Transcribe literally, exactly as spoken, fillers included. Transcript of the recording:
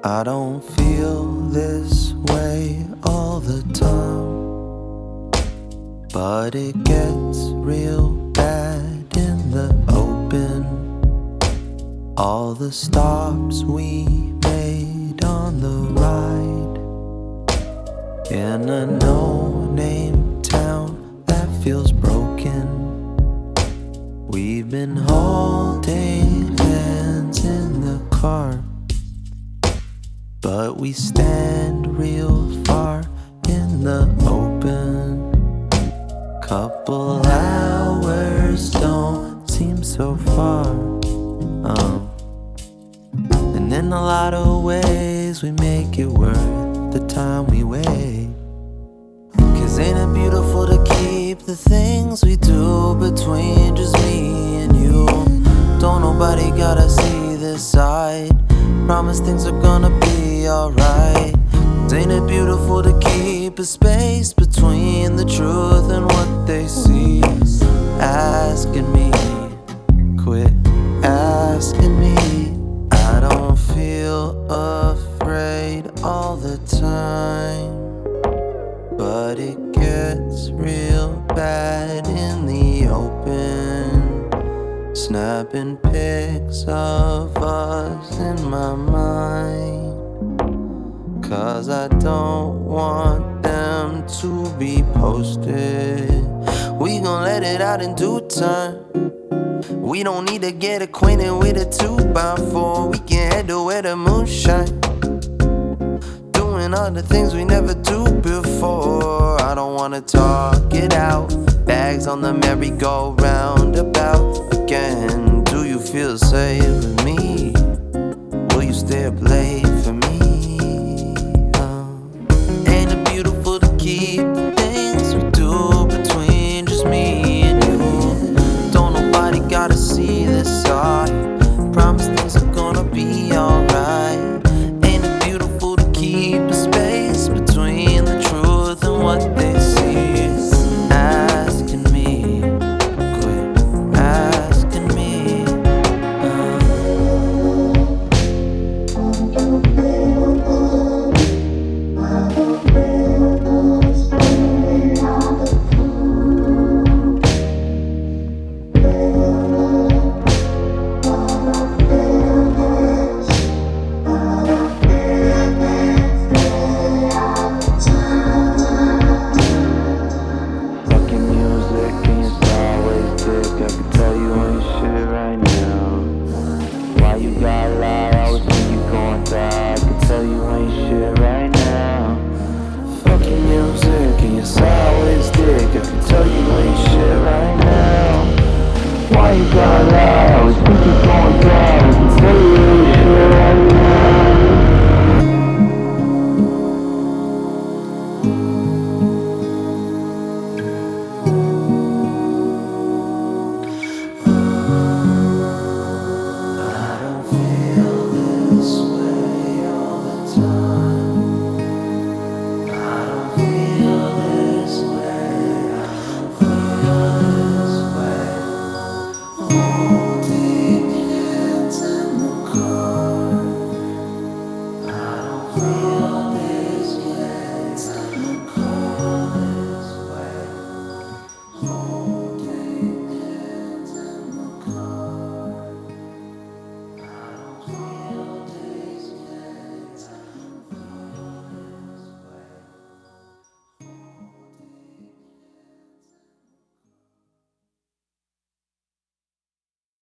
I don't feel this way all the time, but it gets real bad in the open. All the stops we made on the ride, in a no-name town that feels broken. We've been holding hands in the car, but we stand real far in the open. Couple hours don't seem so far, um, and in a lot of ways we make it worth the time we wait. Cause ain't it beautiful to keep the things we do between just me and you? Don't nobody gotta see this side. Promise things are gonna be alright. Ain't it beautiful to keep a space between the truth and what they see? Asking me, quit asking me. I don't feel afraid all the time, but it gets real bad in the open. Snapping pics of us in my mind, cause I don't want them to be posted. We gon' let it out in due time. We don't need to get acquainted with a two by four. We can head to where the moon shine, doing all the things we never do before. I don't wanna talk it out. Bags on the merry-go-round about again. Do you feel safe?